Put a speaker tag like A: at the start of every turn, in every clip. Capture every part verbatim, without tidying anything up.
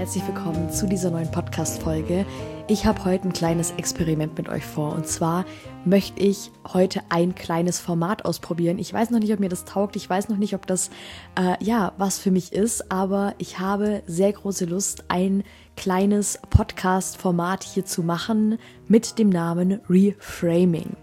A: herzlich willkommen zu dieser neuen Podcast-Folge. Ich habe heute ein kleines Experiment mit euch vor und zwar möchte ich heute ein kleines Format ausprobieren. Ich weiß noch nicht, ob mir das taugt, ich weiß noch nicht, ob das äh, ja was für mich ist, aber ich habe sehr große Lust, ein kleines Podcast-Format hier zu machen mit dem Namen Reframing.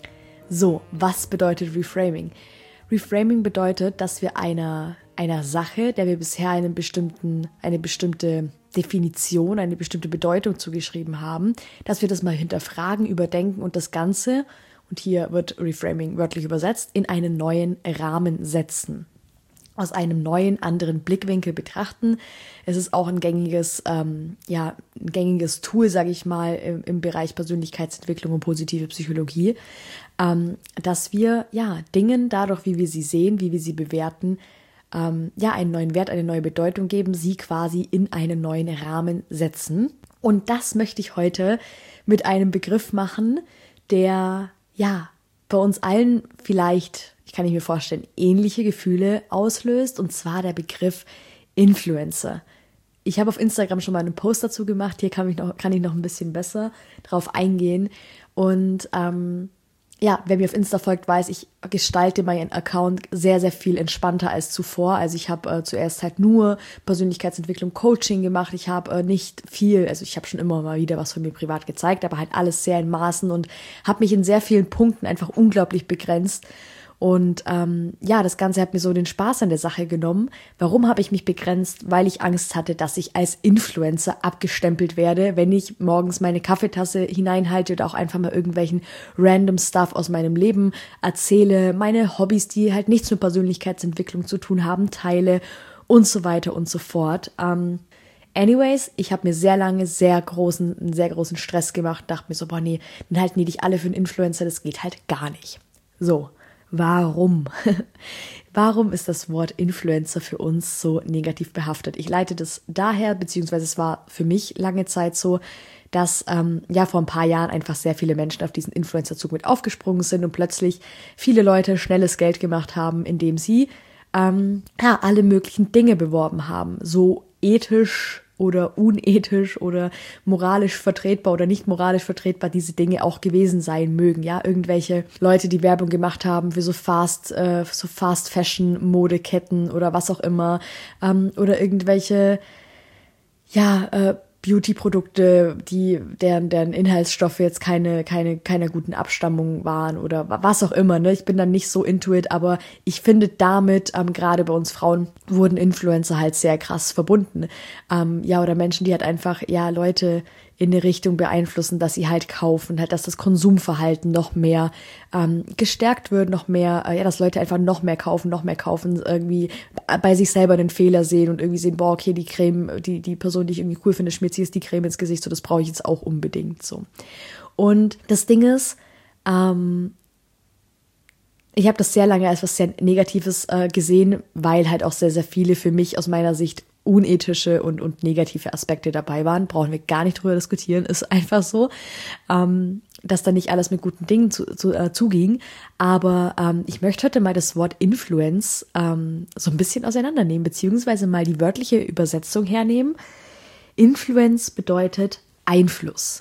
A: So, was bedeutet Reframing? Reframing bedeutet, dass wir einer einer Sache, der wir bisher einen bestimmten, eine bestimmte Definition, eine bestimmte Bedeutung zugeschrieben haben, dass wir das mal hinterfragen, überdenken und das Ganze, und hier wird Reframing wörtlich übersetzt, in einen neuen Rahmen setzen. Aus einem neuen, anderen Blickwinkel betrachten. Es ist auch ein gängiges, ähm, ja, ein gängiges Tool, sage ich mal, im, im Bereich Persönlichkeitsentwicklung und positive Psychologie, ähm, dass wir ja Dingen dadurch, wie wir sie sehen, wie wir sie bewerten, ähm, ja einen neuen Wert, eine neue Bedeutung geben, sie quasi in einen neuen Rahmen setzen. Und das möchte ich heute mit einem Begriff machen, der ja bei uns allen vielleicht, ich kann nicht mir vorstellen, ähnliche Gefühle auslöst, und zwar der Begriff Influencer. Ich habe auf Instagram schon mal einen Post dazu gemacht, hier kann ich noch, kann ich noch ein bisschen besser drauf eingehen. Und ähm, ja, wer mir auf Insta folgt, weiß, ich gestalte meinen Account sehr, sehr viel entspannter als zuvor. Also ich habe äh, zuerst halt nur Persönlichkeitsentwicklung, Coaching gemacht. Ich habe äh, nicht viel, also ich habe schon immer mal wieder was von mir privat gezeigt, aber halt alles sehr in Maßen und habe mich in sehr vielen Punkten einfach unglaublich begrenzt. Und ähm, ja, das Ganze hat mir so den Spaß an der Sache genommen. Warum habe ich mich begrenzt? Weil ich Angst hatte, dass ich als Influencer abgestempelt werde, wenn ich morgens meine Kaffeetasse hineinhalte oder auch einfach mal irgendwelchen random Stuff aus meinem Leben erzähle, meine Hobbys, die halt nichts mit Persönlichkeitsentwicklung zu tun haben, teile und so weiter und so fort. Ähm, anyways, ich habe mir sehr lange sehr großen, einen sehr großen Stress gemacht, dachte mir so, boah nee, dann halten die dich alle für einen Influencer, das geht halt gar nicht. So. Warum? Warum ist das Wort Influencer für uns so negativ behaftet? Ich leite das daher, beziehungsweise es war für mich lange Zeit so, dass ähm, ja vor ein paar Jahren einfach sehr viele Menschen auf diesen Influencer-Zug mit aufgesprungen sind und plötzlich viele Leute schnelles Geld gemacht haben, indem sie ähm, ja, alle möglichen Dinge beworben haben, so ethisch oder unethisch oder moralisch vertretbar oder nicht moralisch vertretbar diese Dinge auch gewesen sein mögen, ja, irgendwelche Leute, die Werbung gemacht haben für so Fast, äh, so Fast Fashion Modeketten oder was auch immer, ähm, oder irgendwelche, ja, äh, Beauty-Produkte, die, deren, deren Inhaltsstoffe jetzt keine, keine, keiner guten Abstammung waren oder was auch immer, ne? Ich bin dann nicht so into it, aber ich finde damit, ähm, gerade bei uns Frauen, wurden Influencer halt sehr krass verbunden. Ähm, ja, oder Menschen, die halt einfach, ja, Leute in eine Richtung beeinflussen, dass sie halt kaufen, halt, dass das Konsumverhalten noch mehr ähm, gestärkt wird, noch mehr, äh, ja, dass Leute einfach noch mehr kaufen, noch mehr kaufen, irgendwie bei sich selber den Fehler sehen und irgendwie sehen, boah, okay, die Creme, die die Person, die ich irgendwie cool finde, schmiert sich jetzt die Creme ins Gesicht, so, das brauche ich jetzt auch unbedingt, so. Und das Ding ist, ähm, ich habe das sehr lange als was sehr Negatives äh, gesehen, weil halt auch sehr, sehr viele für mich aus meiner Sicht unethische und, und negative Aspekte dabei waren. Brauchen wir gar nicht drüber diskutieren, ist einfach so, ähm, dass da nicht alles mit guten Dingen zu, zu, äh, zuging. Aber ähm, ich möchte heute mal das Wort Influence ähm, so ein bisschen auseinandernehmen, beziehungsweise mal die wörtliche Übersetzung hernehmen. Influence bedeutet Einfluss.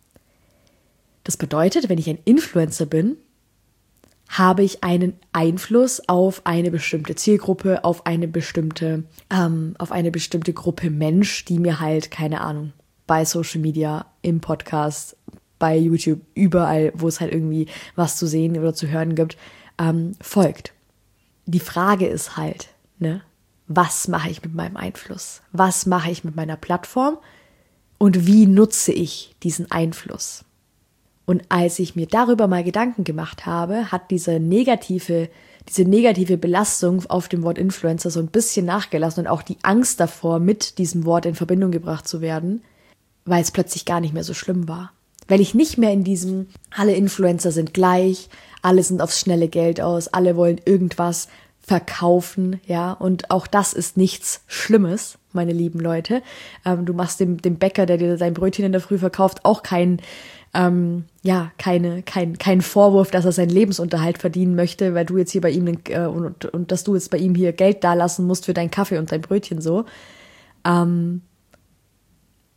A: Das bedeutet, wenn ich ein Influencer bin, habe ich einen Einfluss auf eine bestimmte Zielgruppe, auf eine bestimmte, ähm, auf eine bestimmte Gruppe Mensch, die mir halt, keine Ahnung, bei Social Media, im Podcast, bei YouTube, überall, wo es halt irgendwie was zu sehen oder zu hören gibt, ähm, folgt. Die Frage ist halt, ne, was mache ich mit meinem Einfluss? Was mache ich mit meiner Plattform? Und wie nutze ich diesen Einfluss? Und als ich mir darüber mal Gedanken gemacht habe, hat diese negative, diese negative Belastung auf dem Wort Influencer so ein bisschen nachgelassen und auch die Angst davor, mit diesem Wort in Verbindung gebracht zu werden, weil es plötzlich gar nicht mehr so schlimm war. Weil ich nicht mehr in diesem, alle Influencer sind gleich, alle sind aufs schnelle Geld aus, alle wollen irgendwas verkaufen, ja, und auch das ist nichts Schlimmes, meine lieben Leute. Ähm, du machst dem, dem Bäcker, der dir sein Brötchen in der Früh verkauft, auch keinen ähm, ja, keine, kein, kein Vorwurf, dass er seinen Lebensunterhalt verdienen möchte, weil du jetzt hier bei ihm, äh, und, und dass du jetzt bei ihm hier Geld dalassen musst für deinen Kaffee und dein Brötchen so. Ähm,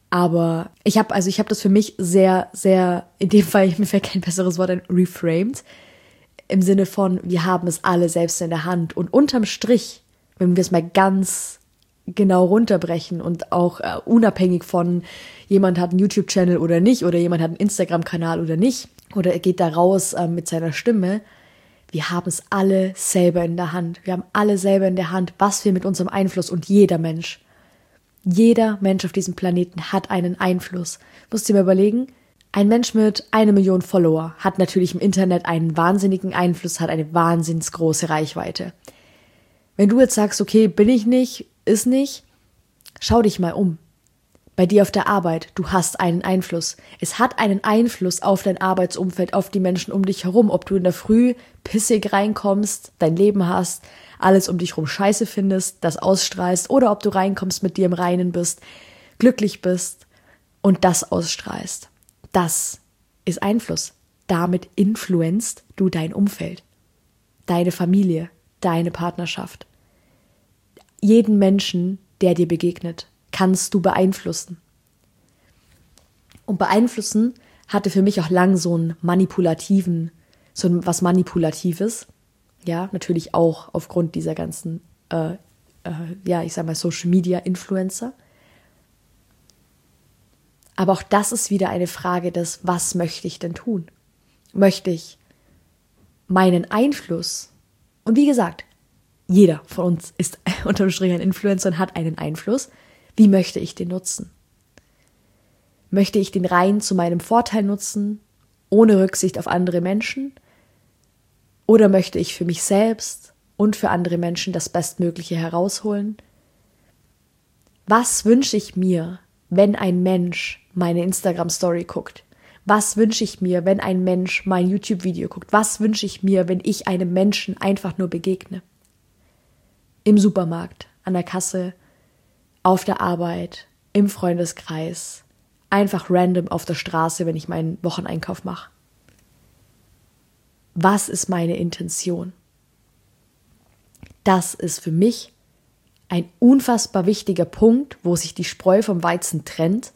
A: Aber ich habe also ich habe das für mich sehr, sehr, in dem Fall, mir fällt kein besseres Wort ein, reframed. Im Sinne von, wir haben es alle selbst in der Hand. Und unterm Strich, wenn wir es mal ganz genau runterbrechen und auch äh, unabhängig von, jemand hat einen YouTube-Channel oder nicht, oder jemand hat einen Instagram-Kanal oder nicht, oder er geht da raus äh, mit seiner Stimme, wir haben es alle selber in der Hand. Wir haben alle selber in der Hand, was wir mit unserem Einfluss, und jeder Mensch, jeder Mensch auf diesem Planeten hat einen Einfluss. Musst du dir mal überlegen, ein Mensch mit einer Million Follower hat natürlich im Internet einen wahnsinnigen Einfluss, hat eine wahnsinnig große Reichweite. Wenn du jetzt sagst, okay, bin ich nicht, ist nicht, schau dich mal um. Bei dir auf der Arbeit, du hast einen Einfluss. Es hat einen Einfluss auf dein Arbeitsumfeld, auf die Menschen um dich herum, ob du in der Früh pissig reinkommst, dein Leben hast, alles um dich herum scheiße findest, das ausstrahlst, oder ob du reinkommst, mit dir im Reinen bist, glücklich bist und das ausstrahlst. Das ist Einfluss. Damit influenzt du dein Umfeld, deine Familie, deine Partnerschaft. Jeden Menschen, der dir begegnet, kannst du beeinflussen. Und beeinflussen hatte für mich auch lang so einen manipulativen, so was Manipulatives. Ja, natürlich auch aufgrund dieser ganzen, äh, äh, ja, ich sag mal Social Media Influencer. Aber auch das ist wieder eine Frage des, was möchte ich denn tun? Möchte ich meinen Einfluss, und wie gesagt, jeder von uns ist unterm Strich ein Influencer und hat einen Einfluss, wie möchte ich den nutzen? Möchte ich den rein zu meinem Vorteil nutzen, ohne Rücksicht auf andere Menschen? Oder möchte ich für mich selbst und für andere Menschen das Bestmögliche herausholen? Was wünsche ich mir, wenn ein Mensch meine Instagram-Story guckt? Was wünsche ich mir, wenn ein Mensch mein YouTube-Video guckt? Was wünsche ich mir, wenn ich einem Menschen einfach nur begegne? Im Supermarkt, an der Kasse, auf der Arbeit, im Freundeskreis, einfach random auf der Straße, wenn ich meinen Wocheneinkauf mache. Was ist meine Intention? Das ist für mich ein unfassbar wichtiger Punkt, wo sich die Spreu vom Weizen trennt.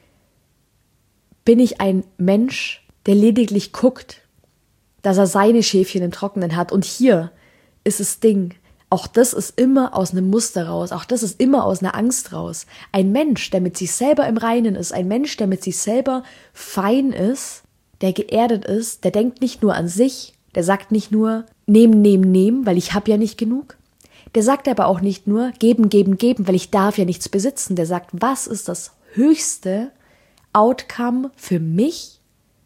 A: Bin ich ein Mensch, der lediglich guckt, dass er seine Schäfchen im Trockenen hat? Und hier ist das Ding, auch das ist immer aus einem Muster raus, auch das ist immer aus einer Angst raus. Ein Mensch, der mit sich selber im Reinen ist, ein Mensch, der mit sich selber fein ist, der geerdet ist, der denkt nicht nur an sich, der sagt nicht nur nehmen, nehmen, nehmen, weil ich habe ja nicht genug. Der sagt aber auch nicht nur geben, geben, geben, weil ich darf ja nichts besitzen. Der sagt, was ist das höchste Outcome für mich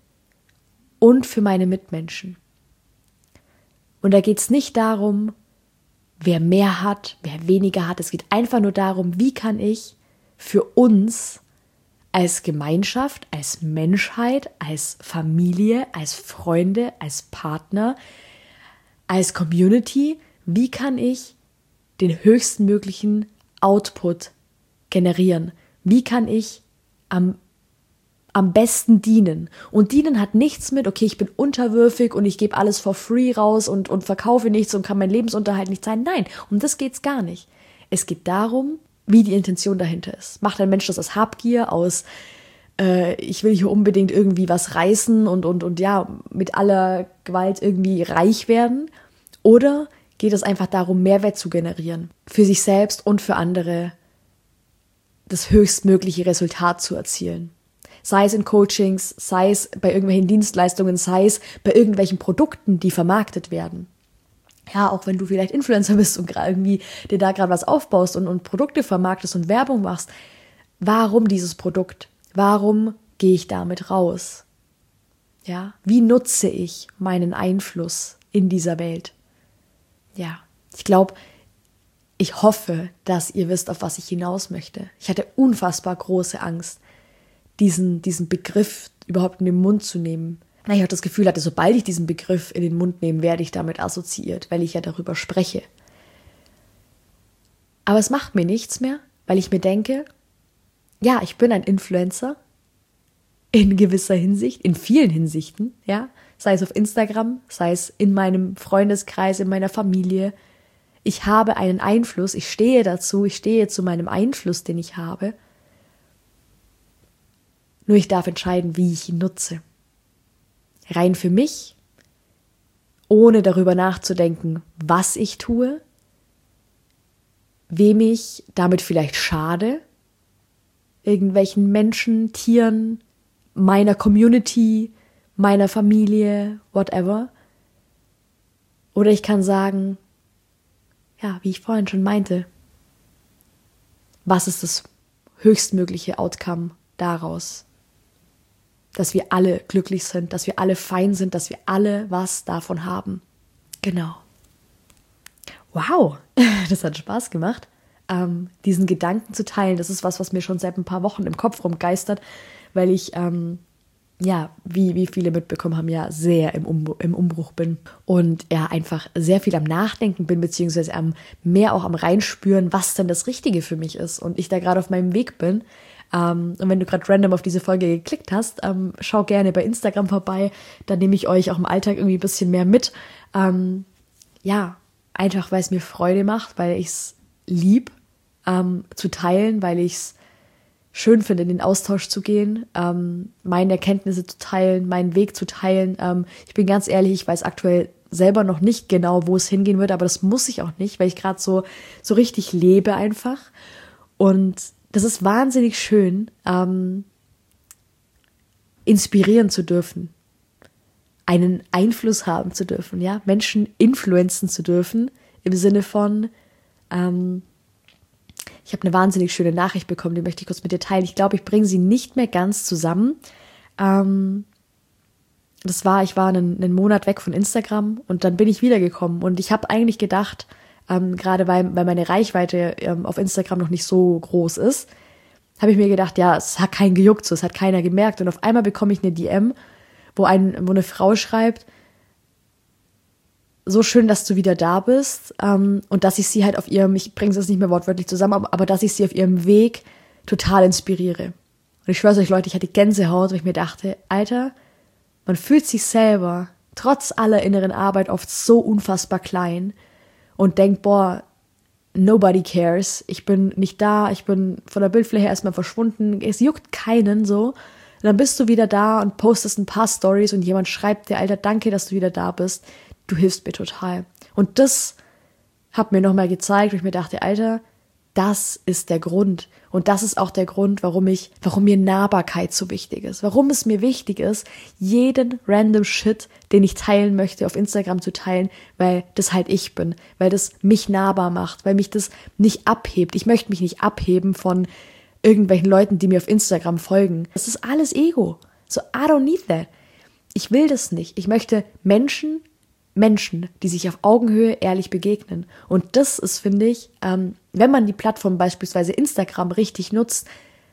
A: und für meine Mitmenschen? Und da geht es nicht darum, wer mehr hat, wer weniger hat. Es geht einfach nur darum, wie kann ich für uns als Gemeinschaft, als Menschheit, als Familie, als Freunde, als Partner, als Community, wie kann ich den höchsten möglichen Output generieren? Wie kann ich am am besten dienen? Und dienen hat nichts mit, okay, ich bin unterwürfig und ich gebe alles for free raus und, und verkaufe nichts und kann mein Lebensunterhalt nicht sein. Nein, um das geht's gar nicht. Es geht darum, wie die Intention dahinter ist. Macht ein Mensch das aus Habgier, aus äh, ich will hier unbedingt irgendwie was reißen und, und, und ja, mit aller Gewalt irgendwie reich werden? Oder geht es einfach darum, Mehrwert zu generieren? Für sich selbst und für andere das höchstmögliche Resultat zu erzielen. Sei es in Coachings, sei es bei irgendwelchen Dienstleistungen, sei es bei irgendwelchen Produkten, die vermarktet werden. Ja, auch wenn du vielleicht Influencer bist und irgendwie dir da gerade was aufbaust und, und Produkte vermarktest und Werbung machst. Warum dieses Produkt? Warum gehe ich damit raus? Ja, wie nutze ich meinen Einfluss in dieser Welt? Ja, ich glaube, ich hoffe, dass ihr wisst, auf was ich hinaus möchte. Ich hatte unfassbar große Angst, diesen, diesen Begriff überhaupt in den Mund zu nehmen. Ich auch das Gefühl hatte, sobald ich diesen Begriff in den Mund nehme, werde ich damit assoziiert, weil ich ja darüber spreche. Aber es macht mir nichts mehr, weil ich mir denke, ja, ich bin ein Influencer in gewisser Hinsicht, in vielen Hinsichten, ja, sei es auf Instagram, sei es in meinem Freundeskreis, in meiner Familie. Ich habe einen Einfluss, ich stehe dazu, ich stehe zu meinem Einfluss, den ich habe. Nur ich darf entscheiden, wie ich ihn nutze. Rein für mich, ohne darüber nachzudenken, was ich tue, wem ich damit vielleicht schade, irgendwelchen Menschen, Tieren, meiner Community, meiner Familie, whatever. Oder ich kann sagen, ja, wie ich vorhin schon meinte, was ist das höchstmögliche Outcome daraus? Dass wir alle glücklich sind, dass wir alle fein sind, dass wir alle was davon haben. Genau. Wow, das hat Spaß gemacht, ähm, diesen Gedanken zu teilen. Das ist was, was mir schon seit ein paar Wochen im Kopf rumgeistert, weil ich, ähm, ja, wie, wie viele mitbekommen haben, ja sehr im, um, im Umbruch bin und ja einfach sehr viel am Nachdenken bin, beziehungsweise am, mehr auch am Reinspüren, was denn das Richtige für mich ist und ich da gerade auf meinem Weg bin. Um, und wenn du gerade random auf diese Folge geklickt hast, um, schau gerne bei Instagram vorbei, da nehme ich euch auch im Alltag irgendwie ein bisschen mehr mit. Um, ja, einfach weil es mir Freude macht, weil ich es lieb um, zu teilen, weil ich es schön finde, in den Austausch zu gehen, um, meine Erkenntnisse zu teilen, meinen Weg zu teilen. Um, ich bin ganz ehrlich, ich weiß aktuell selber noch nicht genau, wo es hingehen wird, aber das muss ich auch nicht, weil ich gerade so, so richtig lebe einfach. Und das ist wahnsinnig schön, ähm, inspirieren zu dürfen, einen Einfluss haben zu dürfen, ja, Menschen influenzen zu dürfen, im Sinne von, ähm, ich habe eine wahnsinnig schöne Nachricht bekommen, die möchte ich kurz mit dir teilen. Ich glaube, ich bringe sie nicht mehr ganz zusammen. Ähm, das war, ich war einen, einen Monat weg von Instagram und dann bin ich wiedergekommen und ich habe eigentlich gedacht, Ähm, gerade weil, weil meine Reichweite ähm, auf Instagram noch nicht so groß ist, habe ich mir gedacht, ja, es hat keinen gejuckt, so, es hat keiner gemerkt. Und auf einmal bekomme ich eine D M, wo, ein, wo eine Frau schreibt, so schön, dass du wieder da bist ähm, und dass ich sie halt auf ihrem, ich bringe es jetzt nicht mehr wortwörtlich zusammen, aber, aber dass ich sie auf ihrem Weg total inspiriere. Und ich schwöre euch, Leute, ich hatte Gänsehaut, weil ich mir dachte, Alter, man fühlt sich selber trotz aller inneren Arbeit oft so unfassbar klein und denkt, boah, nobody cares, ich bin nicht da, ich bin von der Bildfläche erstmal verschwunden, es juckt keinen so. Und dann bist du wieder da und postest ein paar Stories und jemand schreibt dir, Alter, danke, dass du wieder da bist, du hilfst mir total. Und das hat mir nochmal gezeigt, wo ich mir dachte, Alter, das ist der Grund. Und das ist auch der Grund, warum ich, warum mir Nahbarkeit so wichtig ist. Warum es mir wichtig ist, jeden random Shit, den ich teilen möchte, auf Instagram zu teilen, weil das halt ich bin, weil das mich nahbar macht, weil mich das nicht abhebt. Ich möchte mich nicht abheben von irgendwelchen Leuten, die mir auf Instagram folgen. Das ist alles Ego. So, I don't need that. Ich will das nicht. Ich möchte Menschen, Menschen, die sich auf Augenhöhe ehrlich begegnen. Und das ist, finde ich, ähm, wenn man die Plattform beispielsweise Instagram richtig nutzt,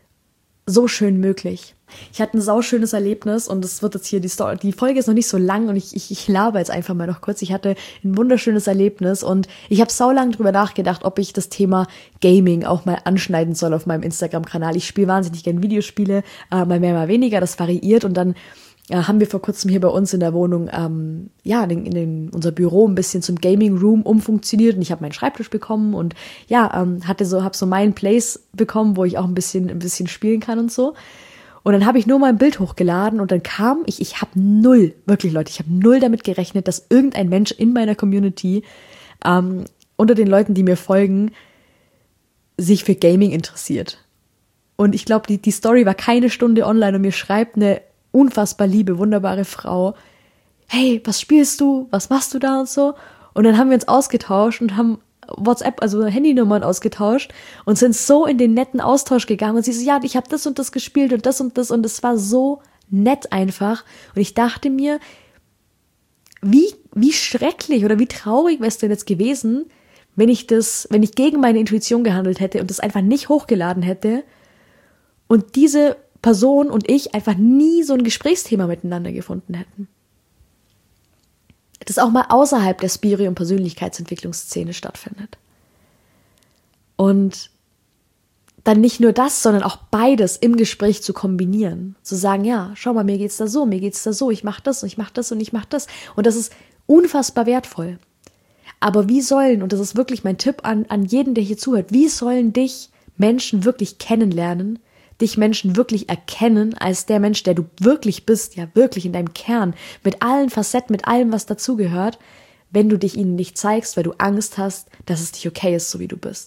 A: so schön möglich. Ich hatte ein sauschönes Erlebnis und es wird jetzt hier, die Story, die Folge ist noch nicht so lang und ich, ich, ich laber jetzt einfach mal noch kurz. Ich hatte ein wunderschönes Erlebnis und ich habe saulang drüber nachgedacht, ob ich das Thema Gaming auch mal anschneiden soll auf meinem Instagram-Kanal. Ich spiele wahnsinnig gerne Videospiele, äh, mal mehr, mal weniger, das variiert und dann Ja, haben wir vor kurzem hier bei uns in der Wohnung ähm, ja in, in unser Büro ein bisschen zum Gaming Room umfunktioniert und ich habe meinen Schreibtisch bekommen und ja ähm, hatte so habe so meinen Place bekommen, wo ich auch ein bisschen ein bisschen spielen kann und so. Und dann habe ich nur mal ein Bild hochgeladen und dann kam ich ich habe null wirklich Leute ich habe null damit gerechnet, dass irgendein Mensch in meiner Community ähm, unter den Leuten, die mir folgen, sich für Gaming interessiert. Und ich glaube, die die Story war keine Stunde online und mir schreibt eine unfassbar liebe, wunderbare Frau, hey, was spielst du, was machst du da und so. Und dann haben wir uns ausgetauscht und haben WhatsApp, also Handynummern ausgetauscht und sind so in den netten Austausch gegangen. Und sie so, ja, ich habe das und das gespielt und das und das und es war so nett einfach. Und ich dachte mir, wie, wie schrecklich oder wie traurig wäre es denn jetzt gewesen, wenn ich das, wenn ich gegen meine Intuition gehandelt hätte und das einfach nicht hochgeladen hätte und diese Person und ich einfach nie so ein Gesprächsthema miteinander gefunden hätten. Das auch mal außerhalb der Spiri- und Persönlichkeitsentwicklungsszene stattfindet. Und dann nicht nur das, sondern auch beides im Gespräch zu kombinieren. Zu sagen, ja, schau mal, mir geht's da so, mir geht's da so, ich mach das und ich mach das und ich mach das. Und das ist unfassbar wertvoll. Aber wie sollen, und das ist wirklich mein Tipp an, an jeden, der hier zuhört, wie sollen dich Menschen wirklich kennenlernen, dich Menschen wirklich erkennen als der Mensch, der du wirklich bist, ja wirklich in deinem Kern, mit allen Facetten, mit allem, was dazugehört, wenn du dich ihnen nicht zeigst, weil du Angst hast, dass es nicht okay ist, so wie du bist.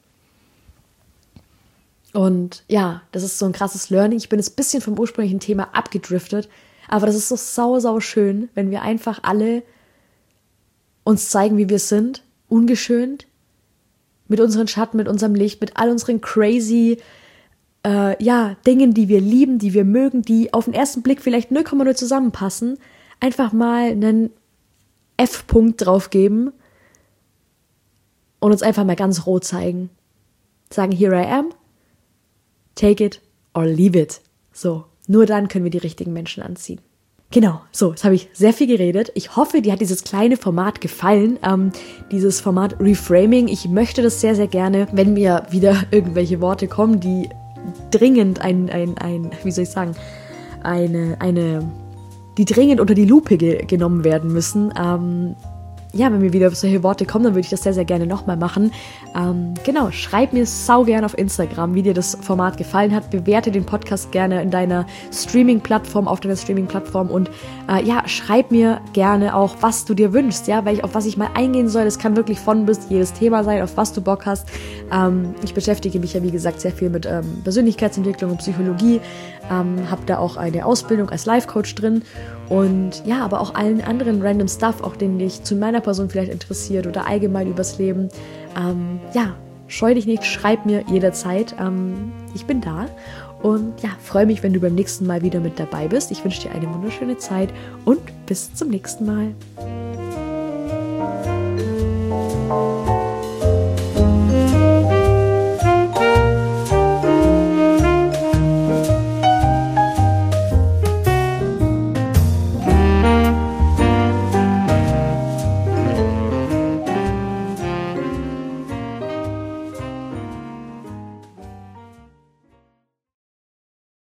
A: Und ja, das ist so ein krasses Learning. Ich bin jetzt ein bisschen vom ursprünglichen Thema abgedriftet, aber das ist so sau, sau schön, wenn wir einfach alle uns zeigen, wie wir sind, ungeschönt, mit unseren Schatten, mit unserem Licht, mit all unseren crazy Äh, ja, Dingen, die wir lieben, die wir mögen, die auf den ersten Blick vielleicht null Komma null zusammenpassen, einfach mal einen F-Punkt drauf geben und uns einfach mal ganz roh zeigen. Sagen, here I am, take it or leave it. So, nur dann können wir die richtigen Menschen anziehen. Genau, so, jetzt habe ich sehr viel geredet. Ich hoffe, dir hat dieses kleine Format gefallen, ähm, dieses Format Reframing. Ich möchte das sehr, sehr gerne, wenn mir wieder irgendwelche Worte kommen, die dringend ein, ein, ein, wie soll ich sagen, eine, eine, die dringend unter die Lupe ge- genommen werden müssen. Ähm, ja, wenn mir wieder solche Worte kommen, dann würde ich das sehr, sehr gerne nochmal machen. Ähm, genau, schreib mir sau gerne auf Instagram, wie dir das Format gefallen hat. Bewerte den Podcast gerne in deiner Streaming-Plattform, auf deiner Streaming-Plattform und äh, ja, schreib mir gerne auch, was du dir wünschst, ja, weil ich, auf was ich mal eingehen soll. Das kann wirklich von bis jedes Thema sein, auf was du Bock hast. Ähm, ich beschäftige mich ja, wie gesagt, sehr viel mit ähm, Persönlichkeitsentwicklung und Psychologie, ähm, habe da auch eine Ausbildung als Life-Coach drin und ja, aber auch allen anderen random Stuff, auch den dich zu meiner Person vielleicht interessiert oder allgemein übers Leben. Ähm, ja, scheu dich nicht, schreib mir jederzeit. Ähm, ich bin da und ja, freue mich, wenn du beim nächsten Mal wieder mit dabei bist. Ich wünsche dir eine wunderschöne Zeit und bis zum nächsten Mal.